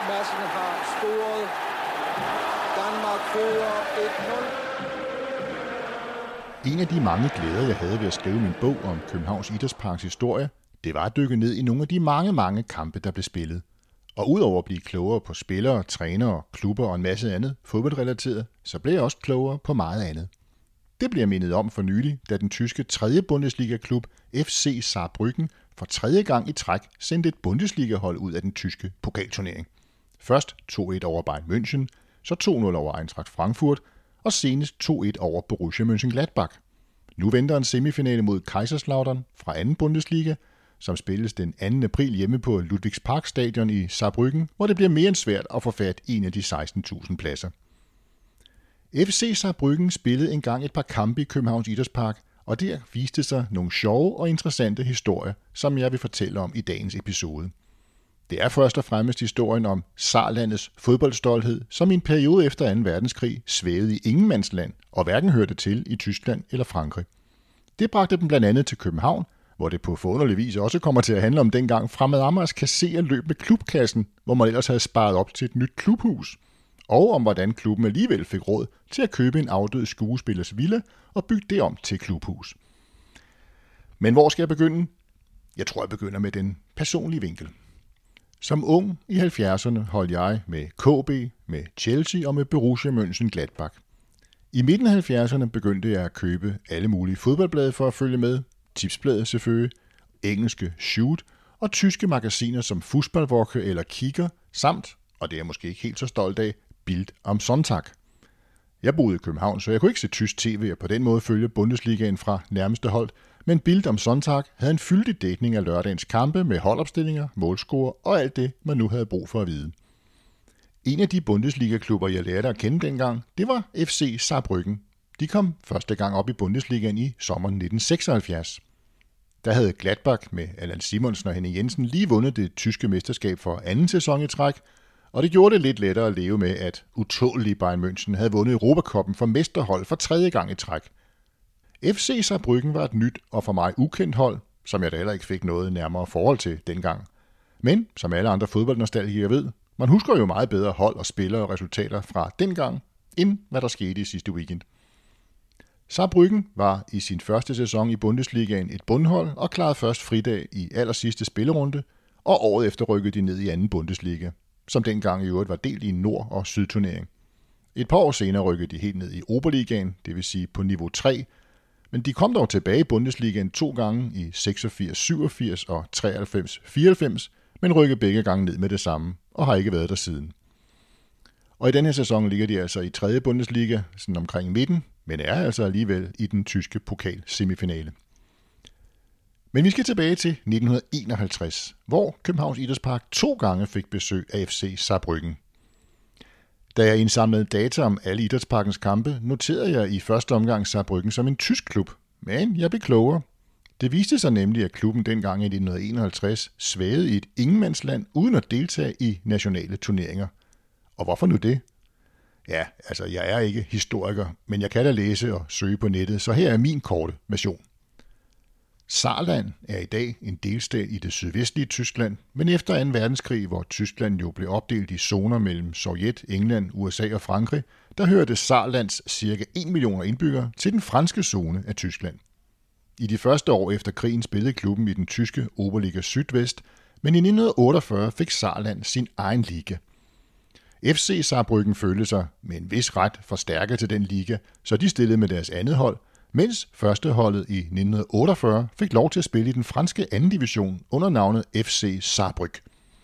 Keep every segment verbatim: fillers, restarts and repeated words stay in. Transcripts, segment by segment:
Madsen har scoret. Danmark fører et nul. En af de mange glæder, jeg havde ved at skrive min bog om Københavns Idrætsparks historie, det var at dykke ned i nogle af de mange, mange kampe, der blev spillet. Og udover at blive klogere på spillere, trænere, klubber og en masse andet fodboldrelateret, så blev jeg også klogere på meget andet. Det bliver mindet om for nylig, da den tyske tredje Bundesliga-klub F C Saarbrücken for tredje gang i træk sendte et Bundesliga-hold ud af den tyske pokalturnering. Først to et over Bayern München, så to nul over Eintracht Frankfurt, og senest to et over Borussia Mönchengladbach. Nu venter en semifinale mod Kaiserslautern fra anden Bundesliga, som spilles den anden april hjemme på Ludwigspark Stadion i Saarbrücken, hvor det bliver mere end svært at få fat i en af de seksten tusind pladser. F C Saarbrücken spillede engang et par kampe i Københavns Idrætspark, og der viste sig nogle sjove og interessante historier, som jeg vil fortælle om i dagens episode. Det er først og fremmest historien om Saarlandets fodboldstolthed, som i en periode efter anden verdenskrig svævede i ingenmandsland og hverken hørte til i Tyskland eller Frankrig. Det bragte dem blandt andet til København, hvor det på forunderlig vis også kommer til at handle om dengang Fremad Amagers kasserer løb med klubkassen, hvor man ellers havde sparet op til et nyt klubhus, og om hvordan klubben alligevel fik råd til at købe en afdød skuespillers villa og bygge det om til klubhus. Men hvor skal jeg begynde? Jeg tror, jeg begynder med den personlige vinkel. Som ung i halvfjerdserne holdt jeg med K B, med Chelsea og med Borussia Mönchengladbach. I midten af halvfjerdserne begyndte jeg at købe alle mulige fodboldblade for at følge med, tipsbladet selvfølgelig, engelske Shoot og tyske magasiner som Fußballwoche eller Kicker, samt, og det er jeg måske ikke helt så stolt af, Bild am Sonntag. Jeg boede i København, så jeg kunne ikke se tysk tv og på den måde følge Bundesligaen fra nærmeste hold, men Bild am Sonntag havde en fyldig dækning af lørdagens kampe med holdopstillinger, målscorer og alt det, man nu havde brug for at vide. En af de Bundesliga-klubber, jeg lærte at kende dengang, det var F C Saarbrücken. De kom første gang op i Bundesligaen i sommeren nitten seksoghalvfjerds. Der havde Gladbach med Allan Simonsen og Henning Jensen lige vundet det tyske mesterskab for anden sæson i træk, og det gjorde det lidt lettere at leve med, at utålige Bayern München havde vundet Europacuppen for mesterhold for tredje gang i træk. F C Saarbrücken var et nyt og for mig ukendt hold, som jeg da heller ikke fik noget nærmere forhold til dengang. Men, som alle andre fodboldnostalgikere ved, man husker jo meget bedre hold og spillere og resultater fra dengang, end hvad der skete i sidste weekend. Saarbrücken var i sin første sæson i Bundesligaen et bundhold og klarede først fridag i allersidste spillerunde, og året efter rykkede de ned i anden Bundesliga, som dengang i øvrigt var delt i en nord- og sydturnering. Et par år senere rykkede de helt ned i Oberligaen, det vil sige på niveau tre, men de kom dog tilbage i Bundesligaen to gange i seksogfirs syvogfirs og treoghalvfems fireoghalvfems, men rykkede begge gange ned med det samme, og har ikke været der siden. Og i denne her sæson ligger de altså i tredje Bundesliga, sådan omkring midten, men er altså alligevel i den tyske pokal-semifinale. Men vi skal tilbage til nitten enoghalvtreds, hvor Københavns Idrætspark to gange fik besøg af F C Saarbrücken. Da jeg indsamlede data om alle idrætsparkens kampe, noterede jeg i første omgang Saarbrücken som en tysk klub, men jeg blev klogere. Det viste sig nemlig, at klubben dengang i nitten enoghalvtreds svævede i et ingenmandsland uden at deltage i nationale turneringer. Og hvorfor nu det? Ja, altså jeg er ikke historiker, men jeg kan da læse og søge på nettet, så her er min korte version. Saarland er i dag en delstat i det sydvestlige Tyskland, men efter anden verdenskrig, hvor Tyskland jo blev opdelt i zoner mellem Sovjet, England, U S A og Frankrig, der hørte Saarlands cirka en million indbyggere til den franske zone af Tyskland. I de første år efter krigen spillede klubben i den tyske Oberliga Sydvest, men i nitten otteogfyrre fik Saarland sin egen liga. F C Saarbrücken følte sig med en vis ret forstærket til den liga, så de stillede med deres andet hold, mens førsteholdet i nitten otteogfyrre fik lov til at spille i den franske anden division under navnet F C Saarbrück.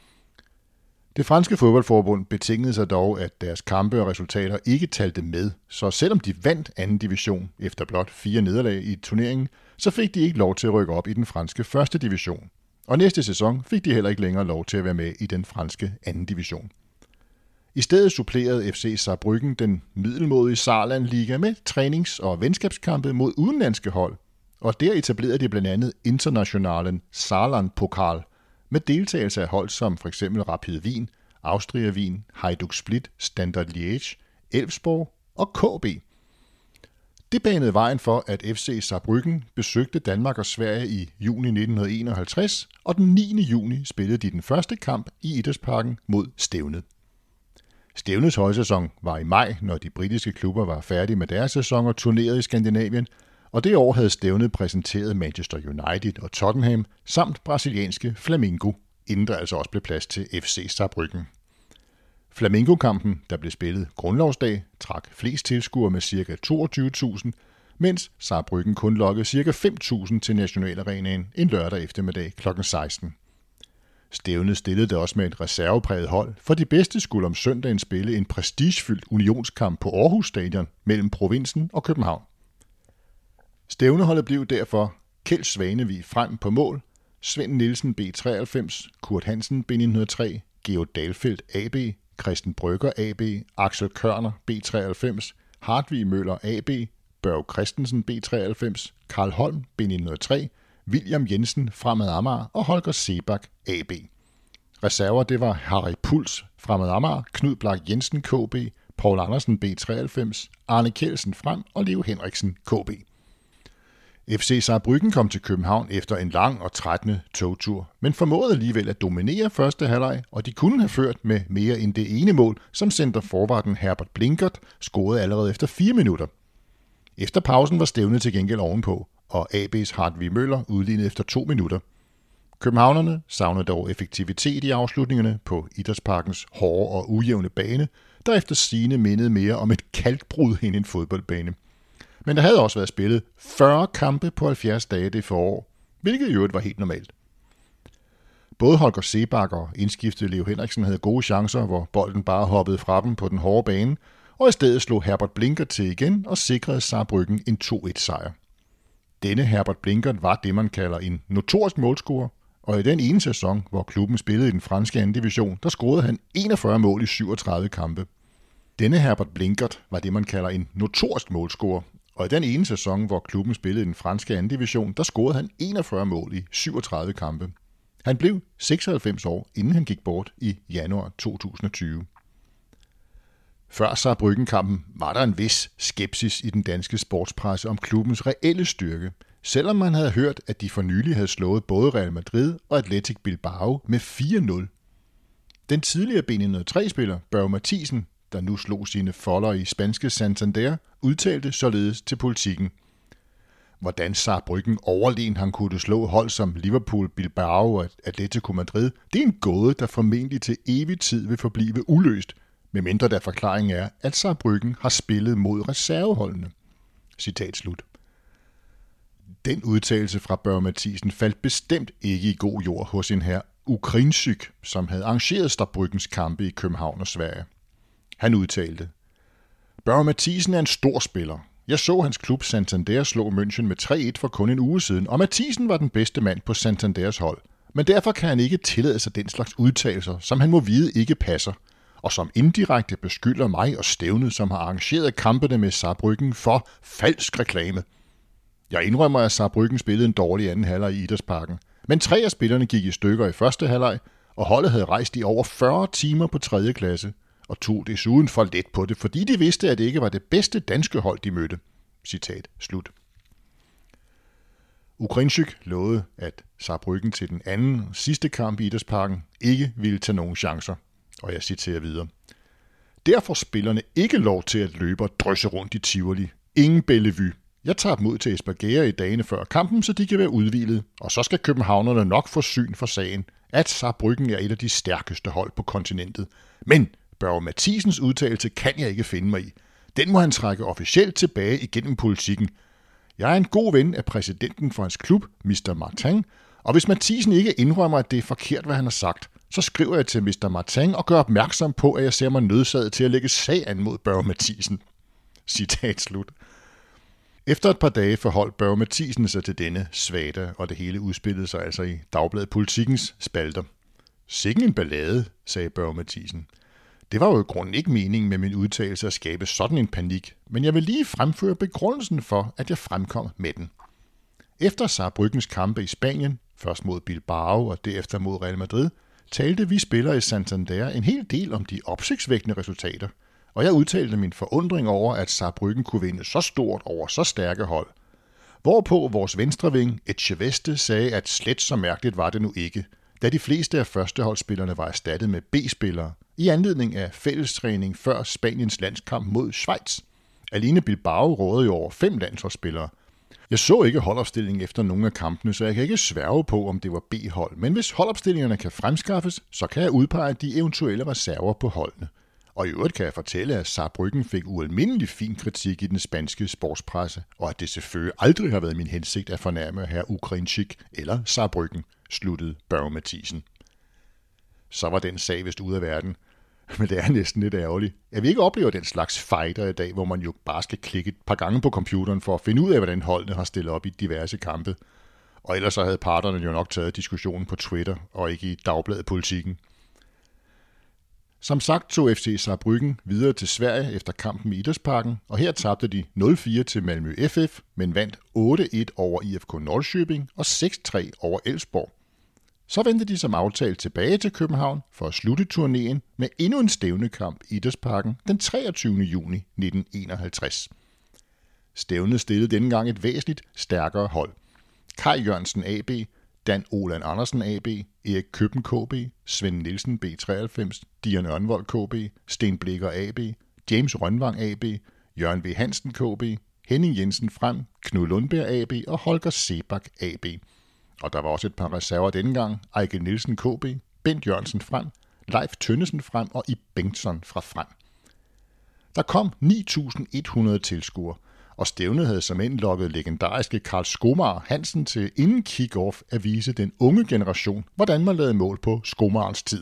Det franske fodboldforbund betingede sig dog, at deres kampe og resultater ikke talte med, så selvom de vandt anden division efter blot fire nederlag i turneringen, så fik de ikke lov til at rykke op i den franske første division. Og næste sæson fik de heller ikke længere lov til at være med i den franske anden division. I stedet supplerede F C Saarbrücken den middelmådige Saarland Liga med trænings- og venskabskampe mod udenlandske hold, og der etablerede de blandt andet internationalen Saarland Pokal med deltagelse af hold som f.eks. Rapid Wien, Austria Wien, Hajduk Split, Standard Liège, Elfsborg og K B. Det banede vejen for, at F C Saarbrücken besøgte Danmark og Sverige i juni nitten enoghalvtreds, og den niende juni spillede de den første kamp i Idrætsparken mod Stevnet. Stevnets højsæson var i maj, når de britiske klubber var færdige med deres sæson og turnerede i Skandinavien, og det år havde Stevnet præsenteret Manchester United og Tottenham samt brasilianske Flamengo, inden der altså også blev plads til F C Saarbrücken. Flamengo-kampen, der blev spillet grundlovsdag, trak flest tilskuere med ca. toogtyve tusind, mens Saarbrücken kun lokkede ca. fem tusind til Nationalarenaen en lørdag eftermiddag klokken seksten. Stevnet stillede det også med et reservepræget hold, for de bedste skulle om søndagen spille en prestigefyldt unionskamp på Aarhus Stadion mellem provinsen og København. Stævneholdet blev derfor Kjeld Svanevig frem på mål, Svend Nielsen B treoghalvfems, Kurt Hansen B nitten hundrede og tre, Georg Dahlfeldt A B, Christen Brygger A B, Axel Kørner B treoghalvfems, Hartvig Møller A B, Børge Christensen B treoghalvfems, Karl Holm B nitten hundrede og tre, William Jensen Fremad Amager og Holger Sebak A B. Reserver det var Harry Puls Fremad Amager, Knud Blak Jensen K B, Paul Andersen B treoghalvfems, Arne Kjeldsen Frem og Leo Henriksen K B. F C Saarbrücken kom til København efter en lang og trættende togtur, men formåede alligevel at dominere første halvleg, og de kunne have ført med mere end det ene mål, som centerforvarden Herbert Blinkert scorede allerede efter fire minutter. Efter pausen var Stevnet til gengæld ovenpå, og A B's Hartvig Møller udlignede efter to minutter. Københavnerne savnede dog effektivitet i afslutningerne på Idrætsparkens hårde og ujævne bane, der efter sigende mindede mere om et kalkbrud end en fodboldbane. Men der havde også været spillet fyrre kampe på halvfjerds dage det forår, hvilket i øvrigt var helt normalt. Både Holger Sebak og indskiftede Leo Henriksen havde gode chancer, hvor bolden bare hoppede fra dem på den hårde bane, og i stedet slog Herbert Blinkert til igen og sikrede Saarbrücken en to et sejr. Denne Herbert Blinkert var det, man kalder en notorisk målscorer, og i den ene sæson, hvor klubben spillede i den franske anden division, der scorede han enogfyrre mål i syvogtredive kampe. Denne Herbert Blinkert var det, man kalder en notorisk målscorer, og i den ene sæson, hvor klubben spillede i den franske anden division, der scorede han enogfyrre mål i syvogtredive kampe. Han blev seksoghalvfems år, inden han gik bort i januar to tusind og tyve. Før Saarbrücken-kampen var der en vis skepsis i den danske sportspresse om klubbens reelle styrke, selvom man havde hørt, at de for nylig havde slået både Real Madrid og Athletic Bilbao med fire nul. Den tidligere B nitten hundrede og tre-spiller Børge Mathisen, der nu slog sine folder i spanske Santander, udtalte således til Politiken: hvordan Saarbrücken overlegen han kunne slå hold som Liverpool, Bilbao og Atletico Madrid, det er en gåde, der formentlig til evig tid vil forblive uløst, medmindre der forklaringen er, at Saarbrücken har spillet mod reserveholdene. Citat slut. Den udtalelse fra Børge Mathisen faldt bestemt ikke i god jord hos en herre Ukrinsyk, som havde arrangeret Saarbrückens kampe i København og Sverige. Han udtalte: Børge Mathisen er en stor spiller. Jeg så hans klub Santander slå München med tre et for kun en uge siden, og Mathisen var den bedste mand på Santanders hold. Men derfor kan han ikke tillade sig den slags udtalelser, som han må vide ikke passer, og som indirekte beskylder mig og Stævnet, som har arrangeret kampene med Saarbrücken, for falsk reklame. Jeg indrømmer, at Saarbrücken spillede en dårlig anden halvleg i Idrætsparken, men tre af spillerne gik i stykker i første halvleg, og holdet havde rejst i over fyrre timer på tredje klasse, og tog desuden for let på det, fordi de vidste, at det ikke var det bedste danske hold, de mødte. Citat slut. Ukrinsyk lovede, at Saarbrücken til den anden og sidste kamp i Idrætsparken ikke ville tage nogen chancer, og jeg citerer videre: derfor spillerne ikke lov til at løbe og drysse rundt i Tivoli. Ingen Bellevue. Jeg tager dem ud til Esbjerg i dagene før kampen, så de kan være udhvilet, og så skal københavnerne nok få syn for sagen, at Saarbrücken er et af de stærkeste hold på kontinentet. Men Børge Mathisens udtalelse kan jeg ikke finde mig i. Den må han trække officielt tilbage igennem Politiken. Jeg er en god ven af præsidenten for hans klub, mister Martin, og hvis Mathisen ikke indrømmer, at det er forkert, hvad han har sagt, så skriver jeg til mister Martin og gør opmærksom på, at jeg ser mig nødsaget til at lægge sag an mod Børge Mathisen. Citat slut. Efter et par dage forholdt Børge Mathisen sig til denne svada, og det hele udspillede sig altså i Dagbladet Politikens spalter. Sikken en ballade, sagde Børge Mathisen. Det var jo i grunden ikke meningen med min udtalelse at skabe sådan en panik, men jeg vil lige fremføre begrundelsen for, at jeg fremkom med den. Efter Saarbrückens kampe i Spanien, først mod Bilbao og derefter mod Real Madrid, talte vi spillere i Santander en hel del om de opsigtsvækkende resultater, og jeg udtalte min forundring over, at Saarbrücken kunne vinde så stort over så stærke hold. Hvorpå vores venstreving, Echeveste, sagde, at slet så mærkeligt var det nu ikke, da de fleste af førsteholdsspillerne var erstattet med B-spillere, i anledning af fællestræning før Spaniens landskamp mod Schweiz. Alene Bilbao rådede jo over fem landsholdsspillere. Jeg så ikke holdopstillingen efter nogle af kampene, så jeg kan ikke sværge på, om det var B-hold, men hvis holdopstillingerne kan fremskaffes, så kan jeg udpege de eventuelle reserver på holdene. Og i øvrigt kan jeg fortælle, at Saarbrücken fik ualmindelig fin kritik i den spanske sportspresse, og at det selvfølgelig aldrig har været min hensigt at fornærme herr Ukrainchik eller Saarbrücken, sluttede Børge Mathisen. Så var den sag vist ude af verden, men det er næsten lidt ærgerligt. Jeg vil ikke opleve den slags fighter i dag, hvor man jo bare skal klikke et par gange på computeren for at finde ud af, hvordan holdene har stillet op i diverse kampe. Og ellers så havde parterne jo nok taget diskussionen på Twitter og ikke i Dagbladet Politikken. Som sagt tog F C Saarbrücken videre til Sverige efter kampen i Idrætsparken, og her tabte de nul fire til Malmö F F, men vandt otte et over I F K Norrköping og seks tre over Elfsborg. Så vendte de som aftalt tilbage til København for at slutte turnéen med endnu en stævnekamp i Idrætsparken den treogtyvende juni nitten enoghalvtreds. Stævnet stillede denne gang et væsentligt stærkere hold. Kai Jørgensen A B, Dan Olan Andersen A B, Erik Køben K B, Svend Nielsen B treoghalvfems, Dion Ørnvold K B, Sten Blikker A B, James Rønvang A B, Jørgen V. Hansen K B, Henning Jensen Frem, Knud Lundberg A B og Holger Sebak A B. Og der var også et par reserver denne gang, Ejke Nielsen K B, Bent Jørgensen Frem, Leif Tønnesen Frem og Ib Bengtsson fra Frem. Der kom ni tusind et hundrede tilskuere, og stævnet havde som end lokket legendariske Karl Skomar Hansen til inden kick-off at vise den unge generation, hvordan man lavede mål på Skomarens tid.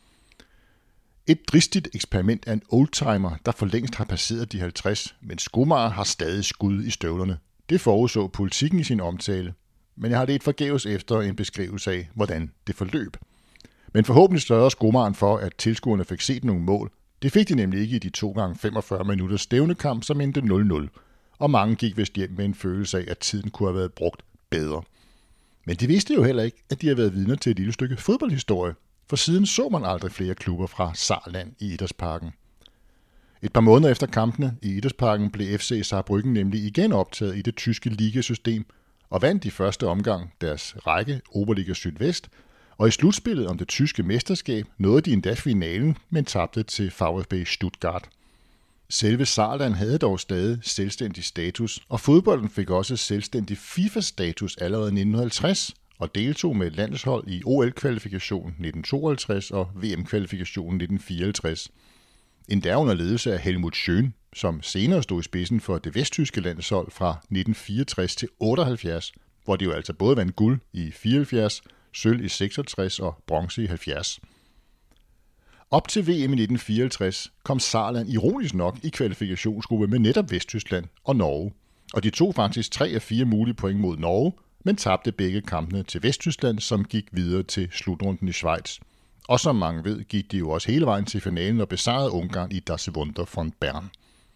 Et dristigt eksperiment af en oldtimer, der for længst har passeret de halvtreds, men Skomar har stadig skud i støvlerne. Det forudså Politikken i sin omtale, men jeg har lidt forgæves efter en beskrivelse af, hvordan det forløb. Men forhåbentlig sørgede Skomaren for, at tilskuerne fik set nogle mål. Det fik de nemlig ikke i de to gange femogfyrre minutters stævnekamp, som endte nul nul. Og mange gik vist hjem med en følelse af, at tiden kunne have været brugt bedre. Men de vidste jo heller ikke, at de havde været vidner til et lille stykke fodboldhistorie, for siden så man aldrig flere klubber fra Saarland i Idrætsparken. Et par måneder efter kampene i Idrætsparken blev F C Saarbrücken nemlig igen optaget i det tyske ligasystem, og vandt i første omgang deres række Oberliga Sydvest, og i slutspillet om det tyske mesterskab nåede de endda finalen, men tabte til VfB Stuttgart. Selve Saarland havde dog stadig selvstændig status, og fodbolden fik også selvstændig FIFA-status allerede i nitten halvtreds, og deltog med et landshold i O L-kvalifikationen nitten tooghalvtreds og V M-kvalifikationen nitten fireoghalvtreds. Endda under ledelse af Helmut Schön, som senere stod i spidsen for det vesttyske landshold fra nitten fireogtres til otteoghalvfjerds, hvor de jo altså både vandt guld i fireoghalvfjerds, sølv i seksogtres og bronze i halvfjerds. Op til V M i nitten fireoghalvtreds kom Saarland ironisk nok i kvalifikationsgruppe med netop Vesttyskland og Norge, og de tog faktisk tre af fire mulige point mod Norge, men tabte begge kampene til Vesttyskland, som gik videre til slutrunden i Schweiz. Og som mange ved, gik de jo også hele vejen til finalen og besejrede Ungarn i Das Wunder von Bern.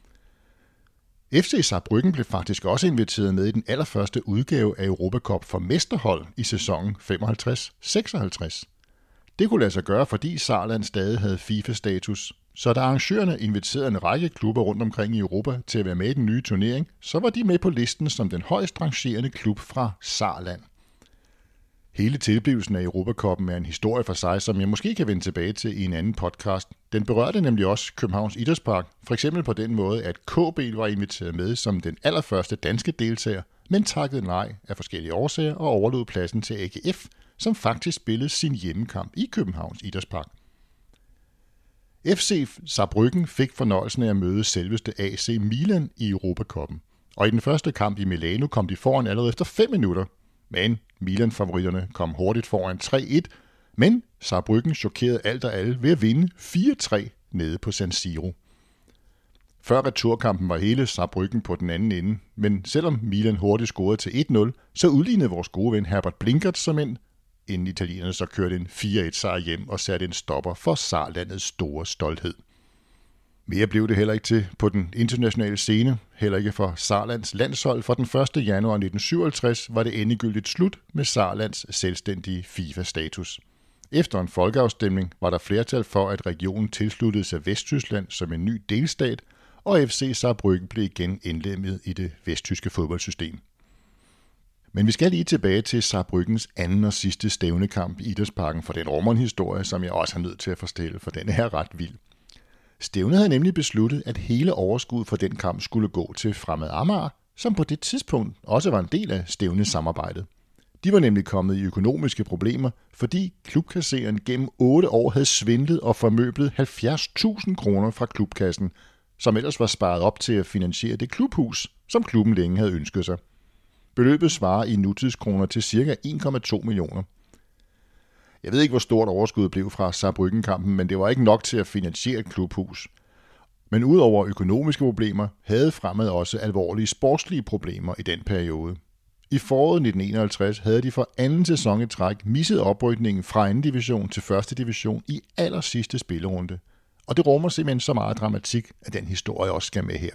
F C Saarbrücken blev faktisk også inviteret med i den allerførste udgave af Europacup for mesterhold i sæsonen femoghalvtreds seksoghalvtreds. Det kunne lade sig gøre, fordi Saarland stadig havde FIFA-status, så da arrangørerne inviterede en række klubber rundt omkring i Europa til at være med i den nye turnering, så var de med på listen som den højst rangerende klub fra Saarland. Hele tilblivelsen af Europacuppen er en historie for sig, som jeg måske kan vende tilbage til i en anden podcast. Den berørte nemlig også Københavns Idrætspark, for eksempel på den måde, at K B var inviteret med som den allerførste danske deltager, men takkede nej af forskellige årsager og overlod pladsen til A G F, som faktisk spillede sin hjemmekamp i Københavns Idrætspark. F C Saarbrücken fik fornøjelsen af at møde selveste A C Milan i Europacuppen, og i den første kamp i Milano kom de foran allerede efter fem minutter, men Milan-favoritterne kom hurtigt foran tre et, men Saarbrücken chokerede alt og alle ved at vinde fire tre nede på San Siro. Før returkampen var hele Saarbrücken på den anden ende, men selvom Milan hurtigt scorede til et nul, så udlignede vores gode ven Herbert Blinkert som ind, inden italienerne så kørte en fire et sejr hjem og satte en stopper for Saarlandets store stolthed. Mere blev det heller ikke til på den internationale scene, heller ikke for Saarlands landshold, for den første januar nitten syvoghalvtreds var det endegyldigt slut med Saarlands selvstændige FIFA-status. Efter en folkeafstemning var der flertal for, at regionen tilsluttede sig Vesttyskland som en ny delstat, og F C Saarbrücken blev igen indlemmet i det vesttyske fodboldsystem. Men vi skal lige tilbage til Saarbrückens anden og sidste stævnekamp i Idrætsparken, for den rummer en historie, som jeg også er nødt til at fortælle, for den er ret vild. Stævnet havde nemlig besluttet, at hele overskuddet for den kamp skulle gå til Fremad Amager, som på det tidspunkt også var en del af stævnesamarbejdet. De var nemlig kommet i økonomiske problemer, fordi klubkasseren gennem otte år havde svindlet og formøblet halvfjerds tusind kroner fra klubkassen, som ellers var sparet op til at finansiere det klubhus, som klubben længe havde ønsket sig. Beløbet svarer i nutidskroner til ca. en komma to millioner. Jeg ved ikke, hvor stort overskuddet blev fra Saarbrücken-kampen, men det var ikke nok til at finansiere et klubhus. Men udover økonomiske problemer, havde Fremad også alvorlige sportslige problemer i den periode. I foråret nitten enoghalvtreds havde de for anden sæson i træk misset oprykningen fra anden division til første division i aller sidste spillerunde. Og det rummer simpelthen så meget dramatik, at den historie også skal med her.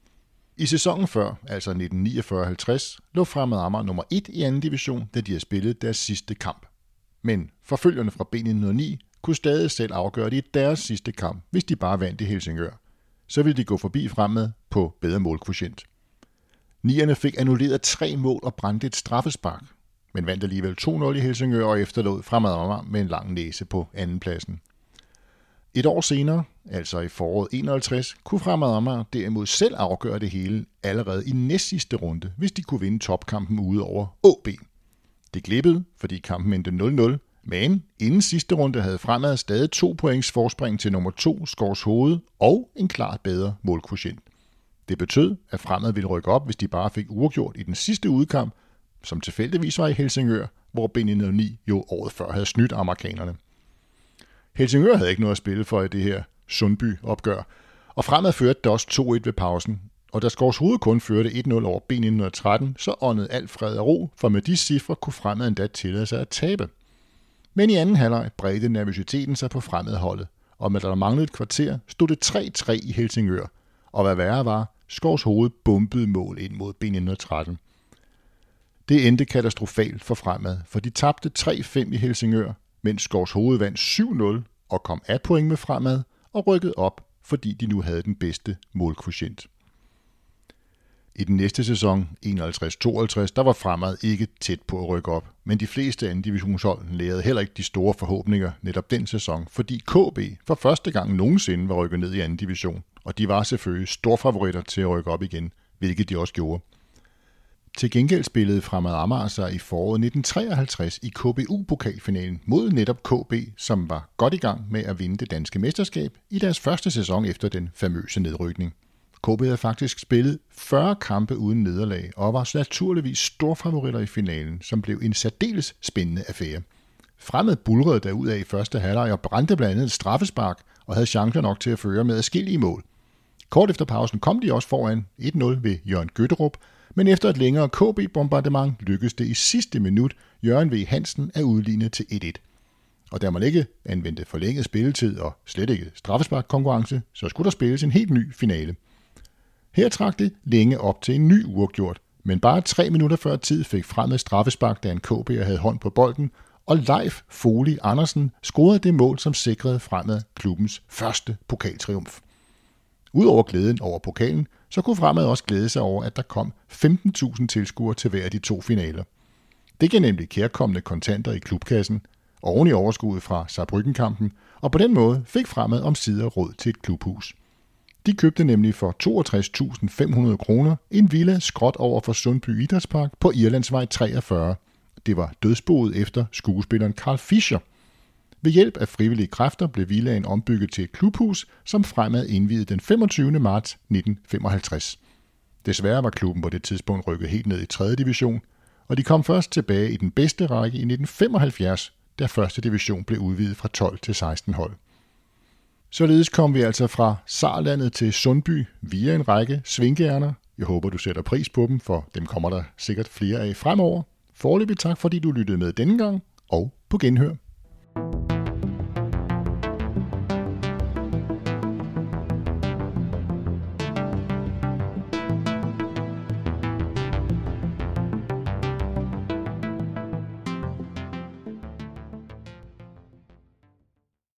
I sæsonen før, altså nitten niogfyrre halvtreds, lå Fremad Amager nummer et i anden division, da de havde spillet deres sidste kamp. Men forfølgerne fra B nitten nul ni kunne stadig selv afgøre det i deres sidste kamp, hvis de bare vandt i Helsingør. Så ville de gå forbi Fremad på bedre målkvotient. Nierne fik annulleret tre mål og brændte et straffespark, men vandt alligevel to nul i Helsingør og efterlod Fremad Amager med en lang næse på andenpladsen. Et år senere, altså i foråret enoghalvtreds, kunne Fremad Amager derimod selv afgøre det hele allerede i næstsidste runde, hvis de kunne vinde topkampen ude over A B. Det glippede, fordi kampen endte nul nul, men inden sidste runde havde Fremad stadig to points forspring til nummer to, Skovshoved, og en klart bedre målkvotient. Det betød, at Fremad ville rykke op, hvis de bare fik uafgjort i den sidste udkamp, som tilfældigvis var i Helsingør, hvor B nitten nul ni jo året før havde snydt amerikanerne. Helsingør havde ikke noget at spille for i det her Sundby-opgør, og Fremad førte det også to et ved pausen, og da Skovshoved kun førte et nul over B nitten tretten, så åndede alt fred og ro, for med de cifre kunne Fremad endda tillade sig at tabe. Men i anden halvleg bredte nervøsiteten sig på Fremad-holdet, og med der manglede et kvarter, stod det tre tre i Helsingør, og hvad værre var, Skovshoved bumpede mål ind mod B nitten tretten. Det endte katastrofalt for Fremad, for de tabte tre fem i Helsingør, mens Skovshoved vandt syv nul og kom af point med Fremad og rykkede op, fordi de nu havde den bedste målkvotient. I den næste sæson, enoghalvtreds tooghalvtreds, der var Fremad ikke tæt på at rykke op, men de fleste anden divisionshold lærede heller ikke de store forhåbninger netop den sæson, fordi K B for første gang nogensinde var rykket ned i anden division, og de var selvfølgelig storfavoritter til at rykke op igen, hvilket de også gjorde. Til gengæld spillede Fremad Amager sig i foråret nitten treoghalvtreds i K B U-pokalfinalen mod netop K B, som var godt i gang med at vinde det danske mesterskab i deres første sæson efter den famøse nedrykning. K B havde faktisk spillet fyrre kampe uden nederlag og var naturligvis storfavoritter i finalen, som blev en særdeles spændende affære. Fremad bulrede derudad i første halvleg og brændte blandt andet et straffespark og havde chancer nok til at føre med adskillige mål. Kort efter pausen kom de også foran et nul ved Jørgen Gøtterup, men efter et længere K B-bombardement lykkedes det i sidste minut Jørgen V. Hansen at udligne til et et. Og da man ikke anvendte forlænget spilletid og slet ikke straffesparkkonkurrence, så skulle der spilles en helt ny finale. Her trak det længe op til en ny uafgjort, men bare tre minutter før tid fik Fremad straffespark, da en K B'er havde hånd på bolden, og Leif Foli Andersen scorede det mål, som sikrede Fremad klubbens første pokaltriumf. Udover glæden over pokalen, så kunne Fremad også glæde sig over, at der kom femten tusind tilskuere til hver af de to finaler. Det gav nemlig kærkommende kontanter i klubkassen, oven i overskuddet fra Saarbrücken-kampen, og på den måde fik Fremad omsider råd til et klubhus. De købte nemlig for toogtres tusind fem hundrede kroner en villa skråt over for Sundby Idrætspark på Irlandsvej treogfyrre. Det var dødsboet efter skuespilleren Carl Fischer. Ved hjælp af frivillige kræfter blev villaen ombygget til et klubhus, som Fremad indviede den femogtyvende marts nitten femoghalvtreds. Desværre var klubben på det tidspunkt rykket helt ned i tredje division, og de kom først tilbage i den bedste række i nitten femoghalvfjerds, da første division blev udvidet fra tolv til seksten hold. Således kom vi altså fra Saarlandet til Sundby via en række svingærner. Jeg håber, du sætter pris på dem, for dem kommer der sikkert flere af fremover. Foreløbig tak, fordi du lyttede med denne gang, og på genhør.